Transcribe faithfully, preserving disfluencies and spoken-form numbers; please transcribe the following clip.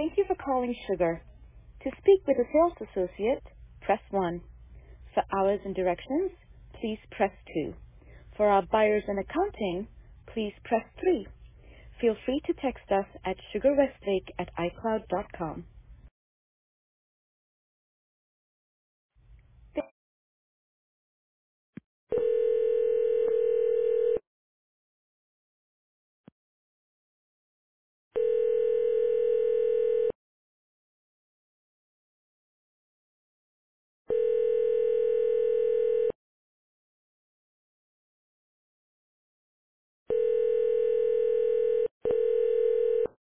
Thank you for calling Sugar. To speak with a sales associate, press one. For hours and directions, please press two. For our buyers and accounting, please press three. Feel free to text us at sugarwestlake at icloud dot com.